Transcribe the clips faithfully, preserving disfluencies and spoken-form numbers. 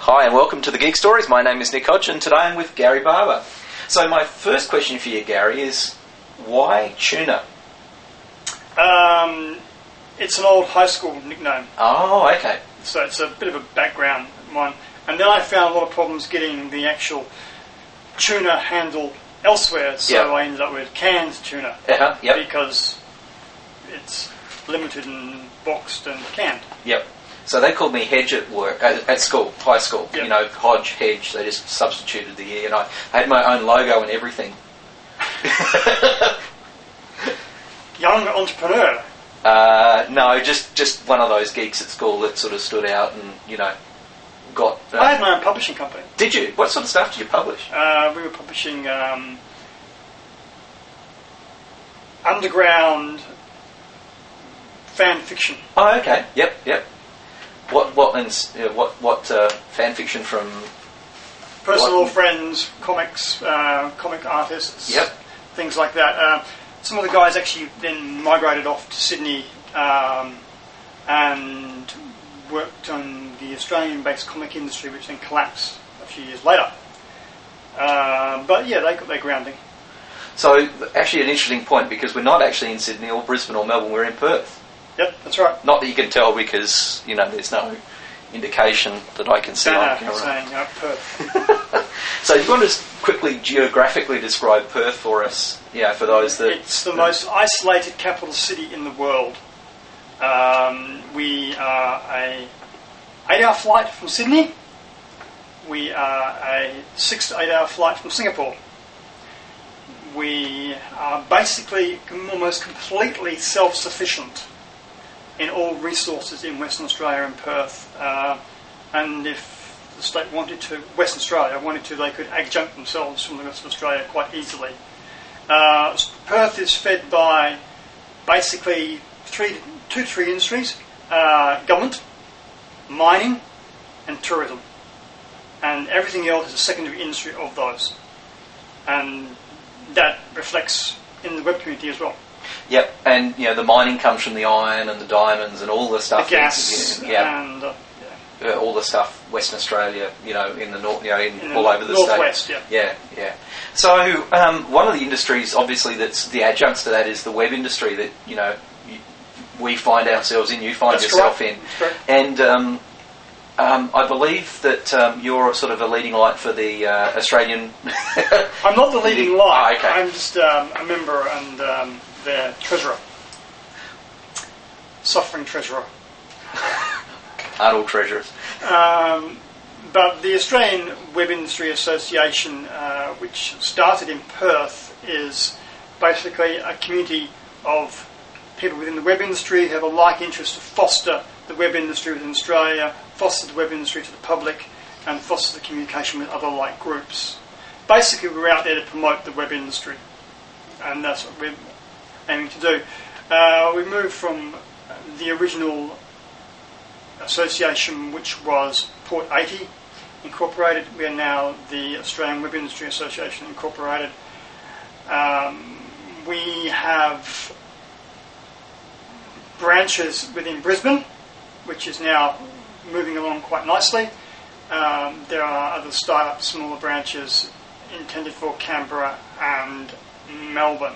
Hi and welcome to the Geek Stories. My name is Nick Hodge and today I'm with Gary Barber. So my first question for you, Gary, is why tuna? Um, it's an old high school nickname. Oh, okay. So it's a bit of a background one. And then I found a lot of problems getting the actual tuna handle elsewhere, so Yep. I ended up with canned tuna. Uh-huh, yep, Because it's limited and boxed and canned. yep. So they called me Hedge at work, at, at school, high school. Yep. You know, Hodge, Hedge, they just substituted the E and I had my own logo and everything. Young entrepreneur. Uh, no, just, just one of those geeks at school that sort of stood out and, you know, got... Uh, I had my own publishing company. Did you? What sort of stuff did you publish? Uh, we were publishing um, underground fan fiction. Oh, okay. Yep, yep. What what ins- uh, what what uh, fan fiction from? Personal what? friends, comics, uh, comic artists, Yep. things like that. Uh, some of the guys actually then migrated off to Sydney um, and worked on the Australian-based comic industry, which then collapsed a few years later. Uh, but yeah, they got their grounding. So actually, an interesting point because we're not actually in Sydney or Brisbane or Melbourne. We're in Perth. Yep, that's right. Not that you can tell because you know there's no indication that I can see on Banner camera. saying uh, Perth. So you want to just quickly geographically describe Perth for us? Yeah, for those that It's the most isolated capital city in the world. Um, we are a eight-hour flight from Sydney. We are a six to eight-hour flight from Singapore. We are basically almost completely self-sufficient in all resources in Western Australia and Perth. Uh, and if the state wanted to, Western Australia wanted to, they could adjunct themselves from the rest of Australia quite easily. Uh, Perth is fed by basically three, two, three industries: uh, government, mining, and tourism. And everything else is a secondary industry of those. And that reflects in the web community as well. Yep, and you know the mining comes from the iron and the diamonds and all the stuff. The gas, that's, yeah, and uh, uh, all the stuff Western Australia, you know, in the north, you know, in, in all the over the northwest, state. yeah. Yeah, yeah. So um, one of the industries, obviously, that's the adjuncts to that is the web industry that you know you, we find ourselves in. You find That's yourself correct. in, That's correct. and um, um, I believe that um, you're sort of a leading light for the uh, Australian. I'm not the leading light. Oh, okay. I'm just um, a member and um, their treasurer. Suffering treasurer. Aren't all treasurers. Um, but the Australian Web Industry Association, uh, which started in Perth, is basically a community of people within the web industry who have a like interest to foster the web industry within Australia, foster the web industry to the public, and foster the communication with other like groups. Basically, we're out there to promote the web industry, and that's what we're aiming to do. Uh, we moved from the original association, which was Port eighty Incorporated. We are now the Australian Web Industry Association Incorporated. Um, we have branches within Brisbane, which is now moving along quite nicely. Um, there are other start-up, smaller branches intended for Canberra and Melbourne.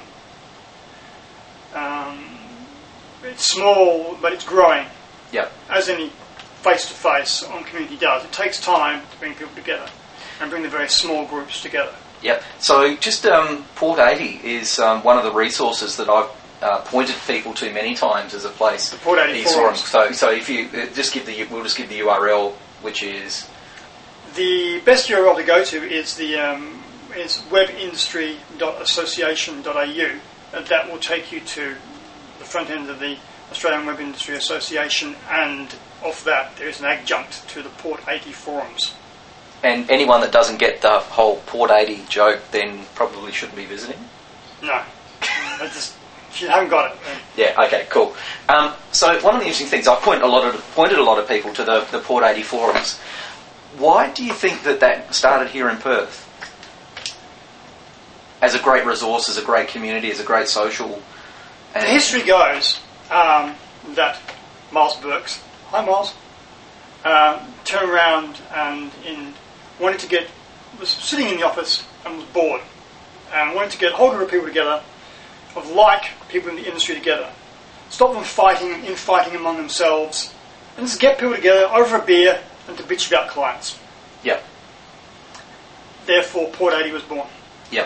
Um, it's small, but it's growing. Yep. As any face-to-face on community does. It takes time to bring people together and bring the very small groups together. Yep. So just um, Port eighty is um, one of the resources that I've uh, pointed people to many times as a place. The Port eighty These forums. forums. So, so if you uh, just give the, we'll just give the U R L, which is The best U R L to go to is the um, is webindustry dot association dot a u. And that will take you to the front end of the Australian Web Industry Association, and off that there is an adjunct to the Port eighty forums. and anyone that doesn't get the whole Port eighty joke, then probably shouldn't be visiting. No, I just if you haven't got it. Then. Yeah. Okay. Cool. Um, so one of the interesting things I point a lot of pointed a lot of people to the the Port eighty forums. Why do you think that that started here in Perth? As a great resource, as a great community, as a great social. The And history goes um, that Miles Burks, hi Miles, um, turned around and in wanted to get, was sitting in the office and was bored and wanted to get a whole group of people together, of like people in the industry together, stop them fighting, infighting among themselves, and just get people together over a beer and to bitch about clients. Yep. Therefore, Port eighty was born. Yep.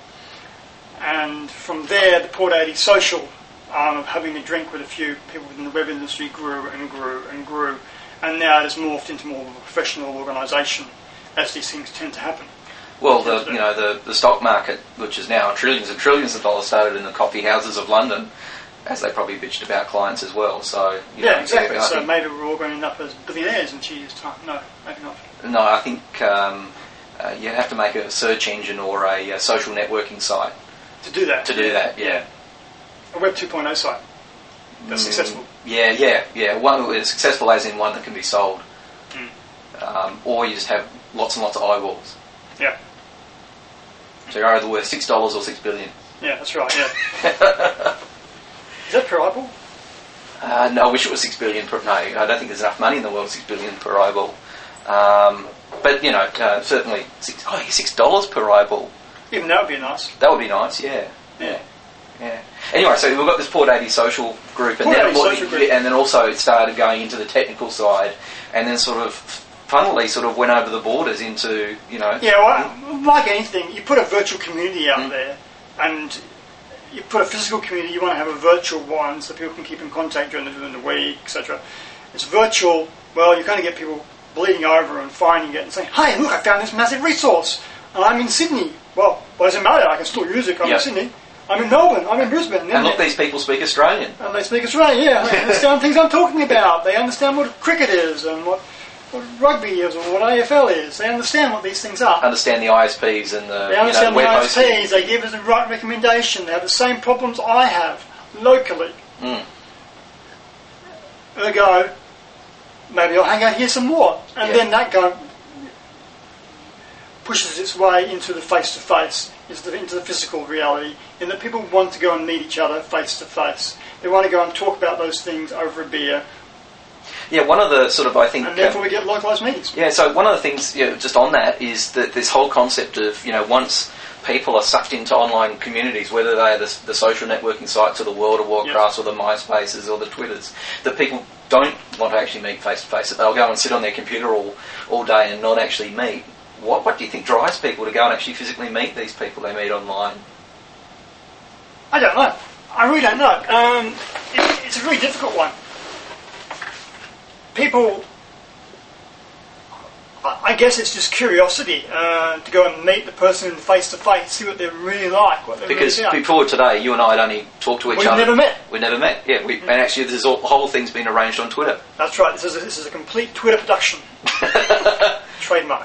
And from there, the Port eighty social um, of having a drink with a few people within the web industry grew and grew and grew, and now it has morphed into more of a professional organisation, as these things tend to happen. Well, the you know the, the stock market, which is now trillions and trillions of dollars, started in the coffee houses of London, as they probably bitched about clients as well. So you yeah, know, exactly. I So think, maybe we're all going to end up as billionaires in two years' time. No, maybe not. no, I think um, uh, you have to make a search engine or a, uh social networking site To do that. to do that. Yeah. A Web two point oh site that's Mm, successful. Yeah, yeah, yeah. One that is successful, as in one that can be sold, Mm. um, or you just have lots and lots of eyeballs. Yeah. So you're either worth six dollars or six billion. Yeah, that's right. Yeah. Is that per eyeball? Uh, no, I wish it was six billion per. No, I don't think there's enough money in the world six billion per eyeball. Um, but you know, uh, certainly six. Oh, six dollars per eyeball. Even that would be nice. That would be nice. Yeah, Yeah. yeah. Anyway, so we've got this Port eighty social group, and Port then eighty social group. and then also it started going into the technical side, and then sort of funnily sort of went over the borders into you know. Yeah, well, like anything, you put a virtual community out Mm. there, and you put a physical community, you want to have a virtual one so people can keep in contact during the, during the week, et cetera. It's virtual, well, you kind of get people bleeding over and finding it and saying, hey, look, I found this massive resource, and I'm in Sydney. Well, what does it matter? I can still use it. I'm Yep. in Sydney. I'm in Melbourne. I'm in Brisbane. And look, these people speak Australian. And they speak Australian, yeah. They understand things I'm talking about. They understand what cricket is and what, what rugby is or what A F L is. They understand what these things are. Understand the I S Ps and the They you know, understand web the I hosting. S Ps. They give us the right recommendation. They have the same problems I have locally. Mm. Ergo, maybe I'll hang out here some more. And Yeah. then that go pushes its way into the face-to-face, into the, into the physical reality, in that people want to go and meet each other face-to-face. They want to go and talk about those things over a beer, Yeah, one of the sort of I think. and therefore um, we get localised meetings. Yeah, so one of the things, you know, just on that, is that this whole concept of, you know, once people are sucked into online communities, whether they're the, the social networking sites or the World of Warcrafts or the MySpaces or the Twitters, that people don't want to actually meet face-to-face, that they'll go and sit on their computer all, all day and not actually meet. What, what do you think drives people to go and actually physically meet these people they meet online? I don't know. I really don't know. Um, it, it's a really difficult one. People, I I guess it's just curiosity uh, to go and meet the person face to face, see what they're really like, what they're Because really about. before today, you and I had only talked to each We've other. never met. We never met, yeah. We, and actually, this is all, the whole thing's been arranged on Twitter. That's right. This is a, this is a complete Twitter production. Trademark.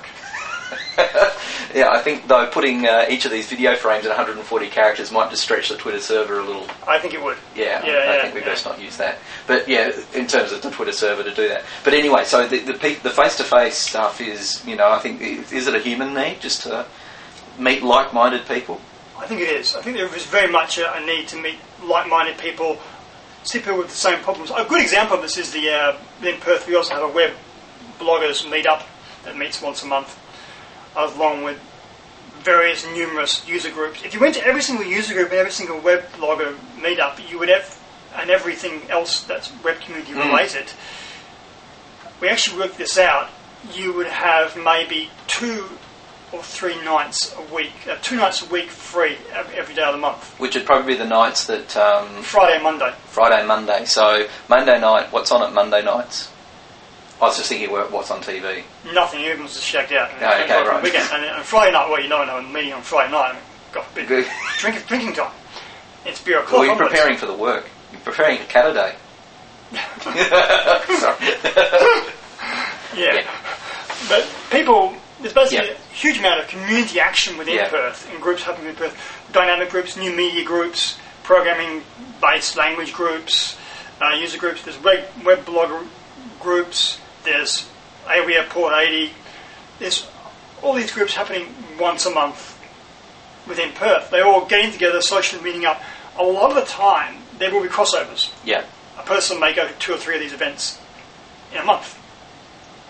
Yeah, I think, though, putting uh, each of these video frames at one hundred forty characters might just stretch the Twitter server a little. I think it would. Yeah, Yeah, I, I yeah, think we yeah. best not use that. But yeah, in terms of the Twitter server to do that. But anyway, so the the, pe- the face-to-face stuff is, you know, I think, is it a human need just to meet like-minded people? I think it is. I think there is very much a, a need to meet like-minded people, see people with the same problems. A good example of this is the uh, in Perth. We also have a web bloggers meetup that meets once a month, along with various numerous user groups. If you went to every single user group and every single web blogger meetup, you would have, and everything else that's web community related, mm. we actually worked this out, you would have maybe two or three nights a week, uh, two nights a week free every, every day of the month. Which would probably be the nights that... Um, Friday and Monday. Friday and Monday. So Monday night, what's on at Monday nights? I was just thinking what's on T V. Nothing, everyone's just shagged out. And, oh, okay, and right. Weekend. And, and Friday night, well, you know, I'm meeting on Friday night. I mean, got a bit Good. drink, drinking time. It's beer o'clock. Well, you're onwards. preparing for the work. You're preparing for Cataday. Sorry. Yeah. Yeah. But people, there's basically Yeah. a huge amount of community action within Yeah. Perth, in groups happening in Perth. Dynamic groups, new media groups, programming-based language groups, uh, user groups. There's web, web blogger groups. There's A W A Port eighty. There's all these groups happening once a month within Perth. They're all getting together, socially meeting up. A lot of the time, there will be crossovers. Yeah. A person may go to two or three of these events in a month.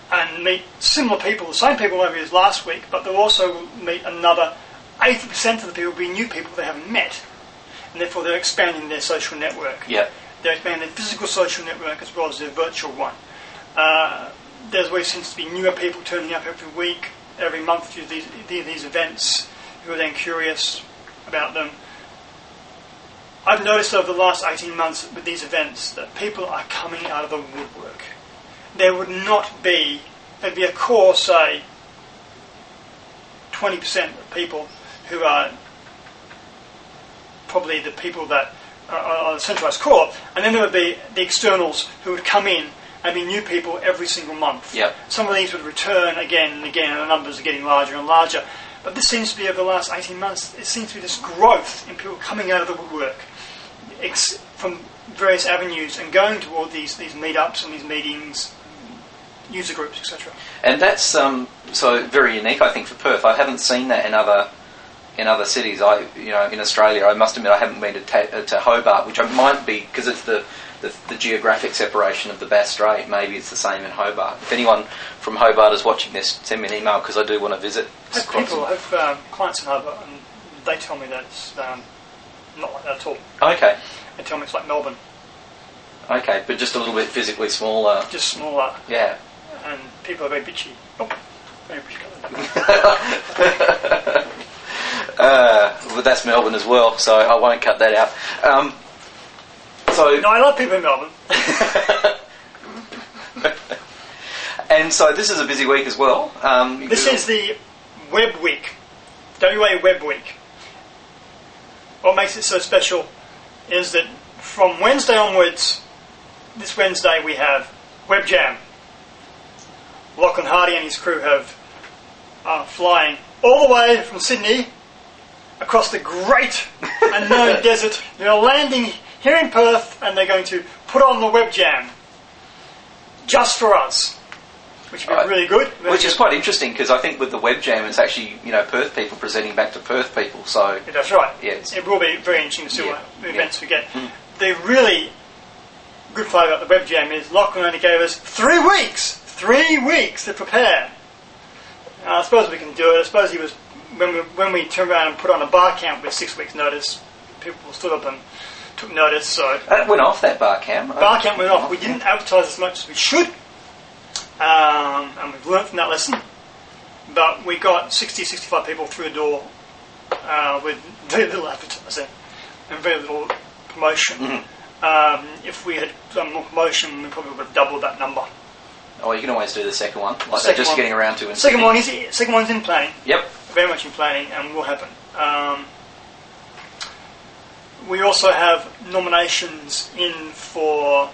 and meet similar people, the same people maybe as last week, but they'll also meet another eighty percent of the people will be new people they haven't met, and therefore they're expanding their social network. Yeah. They're expanding their physical social network as well as their virtual one. Uh, there's always seems to be newer people turning up every week, every month to these, these events, who are then curious about them. I've noticed over the last eighteen months with these events that people are coming out of the woodwork. There would not be, there'd be a core, say, twenty percent of people who are probably the people that are, are the centralised core, and then there would be the externals who would come in and be new people every single month. Yep. Some of these would return again and again, and the numbers are getting larger and larger. But this seems to be, over the last eighteen months, it seems to be this growth in people coming out of the woodwork ex- from various avenues and going toward these, these meetups and these meetings, user groups, et cetera. And that's um, so very unique, I think, for Perth. I haven't seen that in other in other cities. I, you know, in Australia, I must admit, I haven't been to, ta- to Hobart, which I might be because it's the, the the geographic separation of the Bass Strait. Maybe it's the same in Hobart. If anyone from Hobart is watching this, send me an email because I do want to visit. I have people, I have um, clients in Hobart, and they tell me that it's um, not like that at all. Okay. They tell me it's like Melbourne. Okay, but just a little bit physically smaller. Just smaller. Yeah. And people are very bitchy. Oh, very bitchy. uh, well, that's Melbourne as well, so I won't cut that out. Um, so no, I love people in Melbourne. And so this is a busy week as well. Um, this is the Web Week, W A Web Week. What makes it so special is that from Wednesday onwards, this Wednesday we have Web Jam. Lachlan Hardy and his crew have are flying all the way from Sydney across the great unknown desert. They're landing here in Perth and they're going to put on the Web Jam just for us, which would be right. really good. Very which good. is quite interesting because I think with the Web Jam it's actually, you know, Perth people presenting back to Perth people. So Yeah, that's right. Yeah, it's- it will be very interesting to see Yeah, what events yeah. we get. Mm. The really good part about the Web Jam is Lachlan only gave us three weeks, three weeks to prepare. Uh, I suppose we can do it. I suppose he was when we when we turned around and put on a bar camp with six weeks' notice. People stood up and took notice. So that went off that bar camp. bar camp went off. We didn't advertise as much as we should, um, and we've learnt from that lesson. But we got sixty, sixty-five people through the door uh, with very little advertising and very little promotion. Mm-hmm. Um, if we had done more promotion, we probably would have doubled that number. Oh, you can always do the second one, like Second just one. getting around to it. Second one is second one's in planning. Yep. Very much in planning and will happen. Um, we also have nominations in for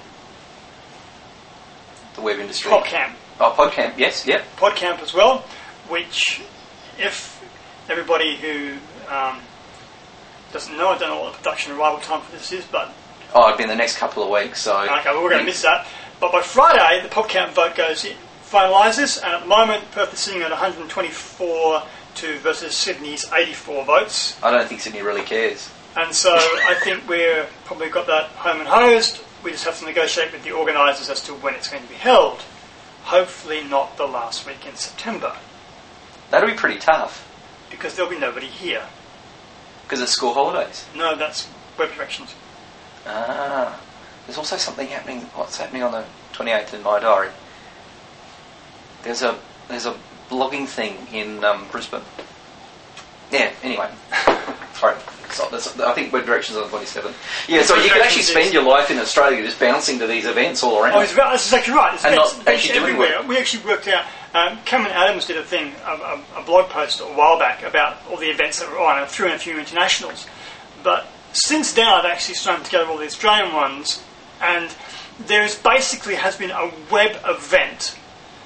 The web industry. PodCamp. Oh, PodCamp. Yes. Yep. PodCamp as well, which if everybody who um, doesn't know, I don't know what the production arrival time for this is, but Oh, it'd be in the next couple of weeks. So okay, well, we're going to miss that. But by Friday, the PodCamp vote goes in, finalises, and at the moment, Perth is sitting at one hundred twenty-four to versus Sydney's eighty-four votes. I don't think Sydney really cares. And so I think we're probably got that home and hosed. We just have to negotiate with the organisers as to when it's going to be held. Hopefully not the last week in September, That'll be pretty tough because there'll be nobody here. because it's school holidays. No, that's web directions. Ah, there's also something happening. What's happening on the twenty-eighth in my diary? There's a there's a blogging thing in um, Brisbane. Yeah. Anyway, sorry. So there's- I think web directions on the twenty-seventh. Yeah. So Web you can actually Directions spend is- your life in Australia just bouncing to these events all around. Oh, it's about, that's exactly right. It's And events, not events actually doing everywhere. work. We actually worked out. Um, Cameron Adams did a thing, a, a, a blog post a while back about all the events that were on, and threw in a few internationals. But since then, I've actually strung together all the Australian ones, and there is basically has been a web event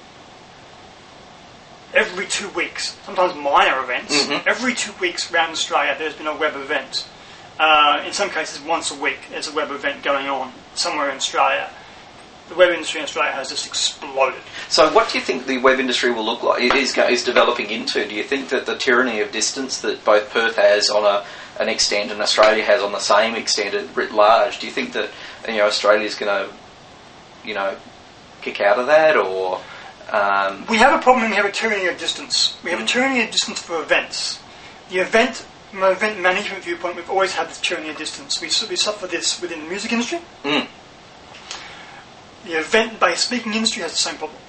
every two weeks. Sometimes minor events. Mm-hmm. Every two weeks around Australia, there's been a web event. Uh, in some cases, once a week, there's a web event going on somewhere in Australia. The web industry in Australia has just exploded. So what do you think the web industry will look like? It is, go- is developing into. Do you think that the tyranny of distance that both Perth has on a an extent and Australia has on the same extent at writ large, do you think that, you know, Australia's going to, you know, kick out of that, or Um, we have a problem and we have a tyranny of distance. We have a tyranny of distance for events. The event, from an event management viewpoint, we've always had this tyranny of distance. We, we suffer this within the music industry. mm. The event-based speaking industry has the same problem.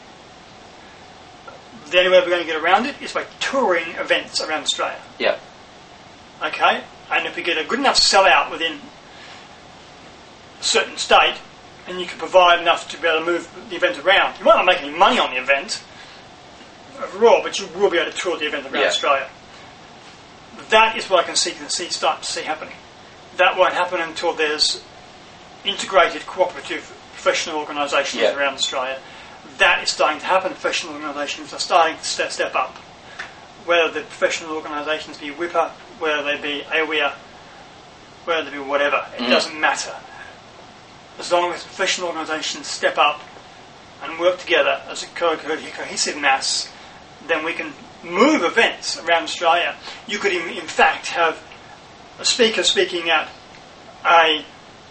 The only way we're going to get around it is by touring events around Australia. Yeah. Okay? And if we get a good enough sellout within a certain state, and you can provide enough to be able to move the event around, you might not make any money on the event overall, but you will be able to tour the event around yeah. Australia. That is what I can see, can see, start to see happening. That won't happen until there's integrated, cooperative, professional organisations yeah. around Australia. That is starting to happen. Professional organisations are starting to step, step up. Whether the professional organisations be Whipper, whether they be AWIA, whether they be whatever, it mm. doesn't matter. As long as professional organisations step up and work together as a co- co- cohesive mass, then we can move events around Australia. You could, in, in fact, have a speaker speaking at a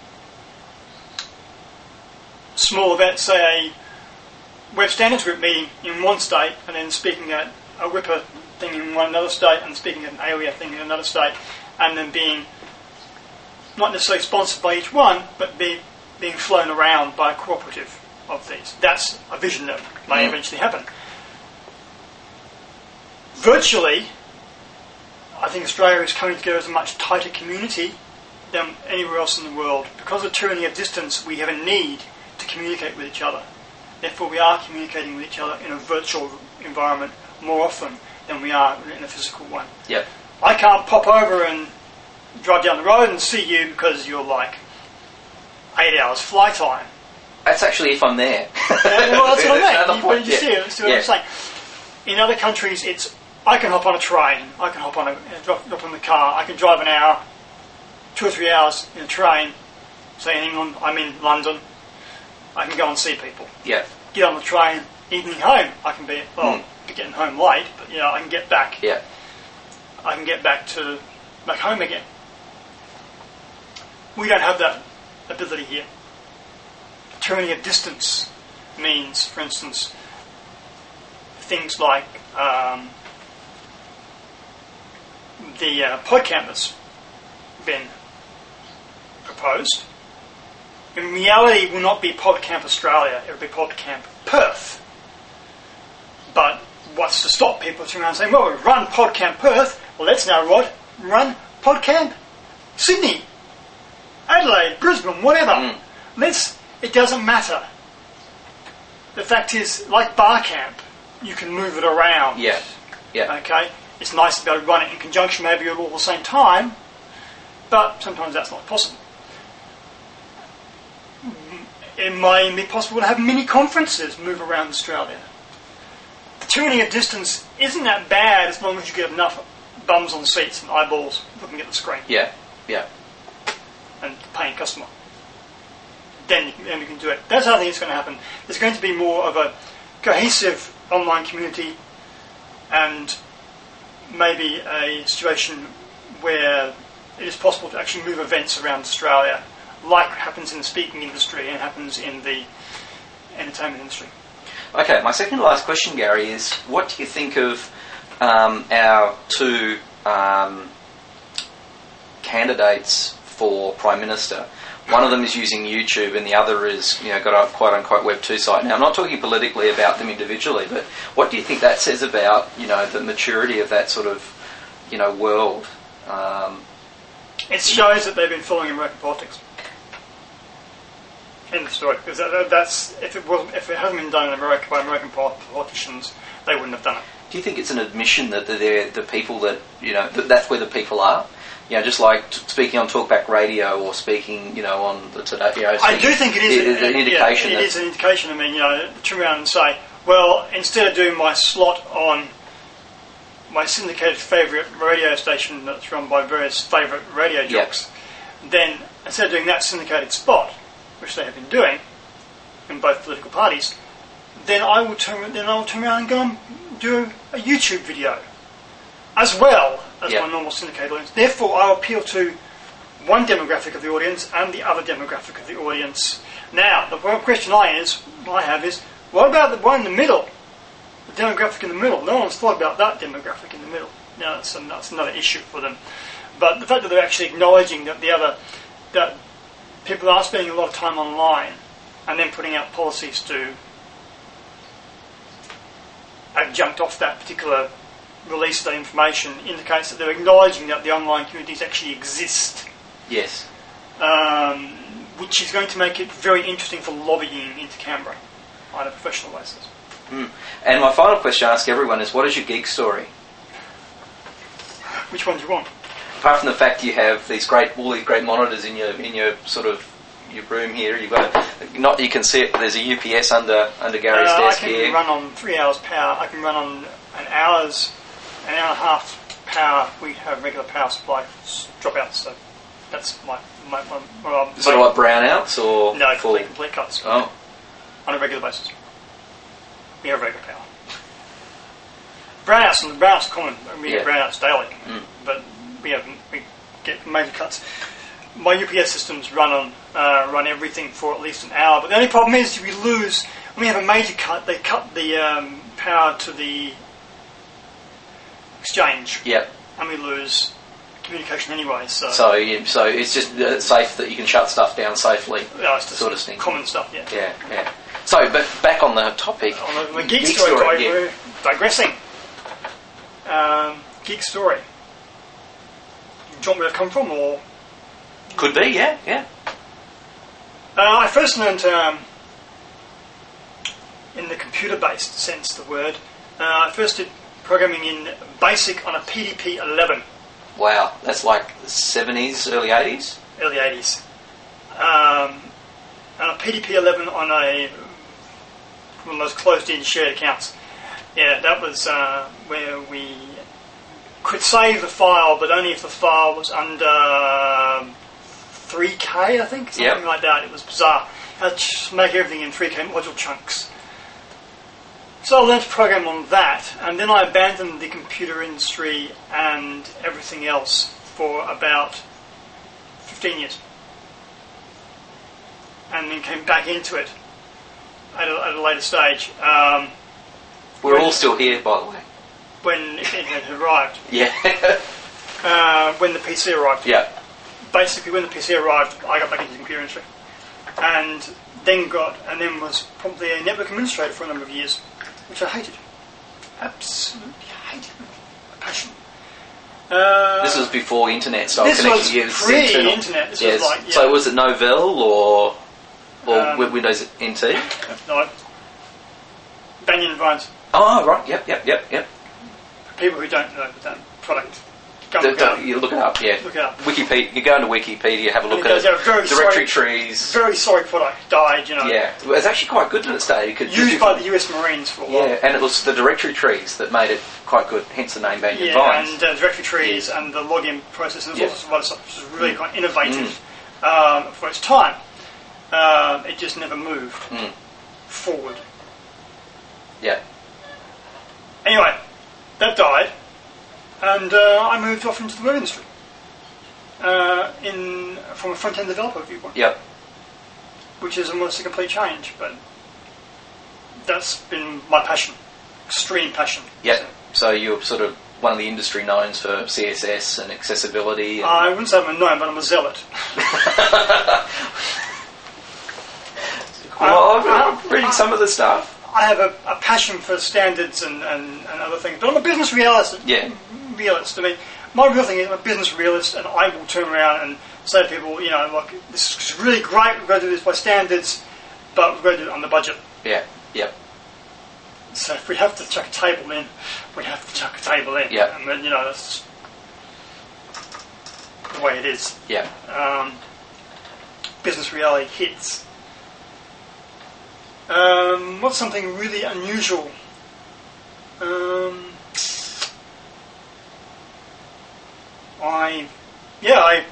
small event, say a Web Standards Group meeting in one state, and then speaking at a Whipper thing in one another state, and speaking at an AWIA thing in another state, and then being not necessarily sponsored by each one, but be, being flown around by a cooperative of these. That's a vision that may mm. eventually happen. Virtually, I think Australia is coming together as a much tighter community than anywhere else in the world. Because of the tyranny of distance, we have a need to communicate with each other. Therefore, we are communicating with each other in a virtual environment more often than we are in a physical one. Yep. I can't pop over and drive down the road and see you because you're like eight hours fly time. That's actually if I'm there. Yeah, well, that's what I mean. You, point. you yeah. see, it, see what yeah. I'm saying. In other countries, it's I can hop on a train, I can hop on a drop, drop in the car, I can drive an hour, two or three hours in a train. Say in England, I'm in London. I can go and see people. Yeah. Get on the train, evening home. I can be well, mm. be getting home late, but you know I can get back. Yeah. I can get back to back home again. We don't have that ability here. Tyranny of distance means, for instance, things like um, the uh, PodCamp that's been proposed. In reality, it will not be PodCamp Australia, it will be PodCamp Perth. But what's to stop people turning around and saying, well, we run PodCamp Perth, well, let's now what? Run PodCamp Sydney, Adelaide, Brisbane, whatever. Mm. Let's, it doesn't matter. The fact is, like Barcamp, you can move it around. Yeah. Yeah. Okay? It's nice to be able to run it in conjunction, maybe at all the same time, but sometimes that's not possible. It might be possible to have mini conferences move around Australia. The tyranny of distance isn't that bad as long as you get enough bums on seats and eyeballs looking at the screen. Yeah, yeah. And the paying customer. Then you, can, then you can do it. That's how I think it's going to happen. There's going to be more of a cohesive online community and maybe a situation where it is possible to actually move events around Australia, like happens in the speaking industry and happens in the entertainment industry. Okay, my second to last question, Gary, is what do you think of um, our two um, candidates for Prime Minister? One of them is using YouTube and the other is, you know, got a quote-unquote Web two site. Now, I'm not talking politically about them individually, but what do you think that says about, you know, the maturity of that sort of, you know, world? Um, it shows that they've been following American politics. In the story, because that, that's if it wasn't, if it hasn't been done in America by American politicians, they wouldn't have done it. Do you think it's an admission that they're the people that you know that that's where the people are? You know, just like t- speaking on Talkback Radio or speaking, you know, on the Today. You know, I do think it is it, an, an indication. Yeah, it is an indication. I mean, you know, to turn around and say, well, instead of doing my slot on my syndicated favourite radio station that's run by various favourite radio jocks, yep. then instead of doing that syndicated spot, which they have been doing in both political parties, then I will turn then I will turn around and go and do a YouTube video as well as yep. my normal syndicated audience. Therefore, I will appeal to one demographic of the audience and the other demographic of the audience. Now, the question I is I have is, What about the one in the middle? The demographic in the middle? No one's thought about that demographic in the middle. Now that's, um, that's another issue for them. But the fact that they're actually acknowledging that the other, that people are spending a lot of time online and then putting out policies to adjunct off that particular release of that information indicates that they're acknowledging that the online communities actually exist. Yes. Um, which is going to make it very interesting for lobbying into Canberra on a professional basis. Mm. And my final question I ask everyone is, what is your geek story? Which one do you want? Apart from the fact you have these great, all these great monitors in your in your sort of your room here, you've got a, not you can see it. There's a U P S under under Gary's uh, desk I can here. run on three hours power. I can run on an hour's, an hour and a half power. We have regular power supply dropouts, so that's my my. my, my, my sort of like brownouts or no, full complete, complete cuts. Oh, on a regular basis. We have regular power. Brownouts and brownouts are common. We Yeah. get brownouts daily, Mm. but we have we get major cuts. My U P S systems run on uh, run everything for at least an hour. But the only problem is if we lose when we have a major cut, they cut the um, power to the exchange, yep. and we lose communication anyway. So, So you, so it's just uh, safe that you can shut stuff down safely. yeah, it's just sort of thing. common stuff. Yeah. Yeah, yeah. So, but back on the topic. On the, the geek, geek story, story di- yeah. we're digressing. Um, geek story. Do you want me to come from, or Could be, yeah, yeah. uh, I first learned um, in the computer-based sense the word. Uh, I first did programming in BASIC on a P D P eleven, Wow, that's like the seventies, early eighties. early eighties. Um, and a P D P eleven on a one of those closed-in shared accounts. Yeah, that was uh, where we could save the file, but only if the file was under um, three K, I think, something Yep. like that. It was bizarre. Had to make everything in three K module chunks. So I learned to program on that, and then I abandoned the computer industry and everything else for about fifteen years. And then came back into it at a, at a later stage. Um, We're all still here, by the way. when it had arrived. Yeah. Uh, when the P C arrived. yeah. Basically, when the P C arrived, I got back into the computer industry. And then got, and then was promptly a network administrator for a number of years, which I hated. Absolutely hated. A passion. Uh, This was before internet, so This connected was to you. It's pre-internet. internal. This yes. was like, yeah. So was it Novell or or Um, Wi- Windows N T? No. Banyan and Vines. Oh, right. Yep, yep, yep, yep. For people who don't know that product, go and D- look it up. d- you look it up, yeah. Look it up. Wikipedia. You go into Wikipedia, have a And look it at does it. have very Directory sorry- trees. Very sorry product. Died, you know. Yeah, it was actually quite good in its day. You could Used by the U S Marines for a while. yeah, and it was the directory trees that made it quite good. Hence the name Banyan Yeah, Vines. and uh, directory trees Yes. and the login process and Yeah. all sorts of other stuff, which is really quite innovative um, for its time. Um, it just never moved Mm. forward. Yeah. Anyway, that died, and uh, I moved off into the web industry uh, in from a front-end developer viewpoint, Yep. which is almost a complete change, but that's been my passion, extreme passion. Yep. So, So you're sort of one of the industry knowns for C S S and accessibility. And I wouldn't say I'm a gnome, but I'm a zealot. well, I- I'm I- reading some of the stuff. I have a, a passion for standards and, and, and other things, but I'm a business realist. Yeah. Realist. I mean, my real thing is I'm a business realist, and I will turn around and say to people, you know, like, this is really great, we've got to do this by standards, but we've got to do it on the budget. Yeah. Yep. So if we have to chuck a table in, we have to chuck a table in. Yeah. And then, you know, that's the way it is. Yeah. Um, business reality hits. Um, what's something really unusual? Um, I, yeah, I,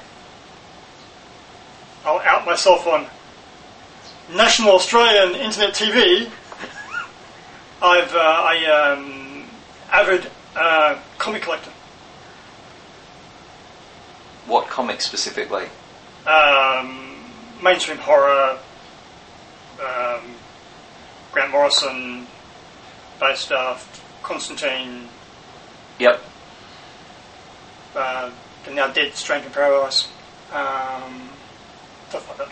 I'll out myself on National Australian Internet T V. I've, uh, I, um, avid uh, comic collector. What comics specifically? Um, mainstream horror, um, Grant Morrison, based uh, Constantine, Yep. uh, the now dead Strange in Paradise, um, stuff like that.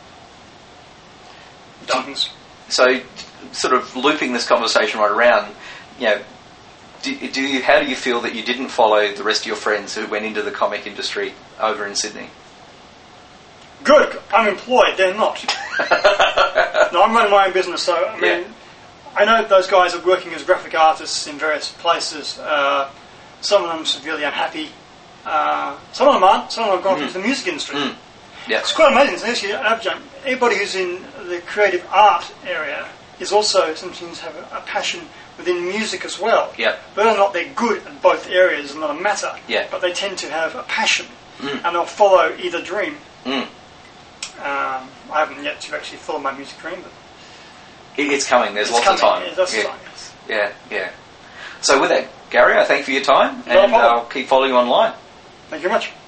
Duns. So, sort of looping this conversation right around, you know, do, do you, how do you feel that you didn't follow the rest of your friends who went into the comic industry over in Sydney? Good. I'm employed. They're not. No, I'm running my own business, so I mean, Yeah. I know those guys are working as graphic artists in various places. Uh, some of them are severely unhappy. Uh, some of them aren't. Some of them have gone Mm. into the music industry. Mm. Yeah. It's quite amazing. So actually, an adjunct. Anybody who's in the creative art area is also sometimes have a, a passion within music as well. Yeah. Whether or not they're good at both areas is not a matter. Yeah. But they tend to have a passion, Mm. and they'll follow either dream. Mm. Um, I haven't yet to actually follow my music dream, but It, it's coming. There's it's lots coming. of time. Yeah, that's yeah. time, yes. yeah, yeah. So with that, Gary, I thank you for your time, No and problem. I'll keep following you online. Thank you very much.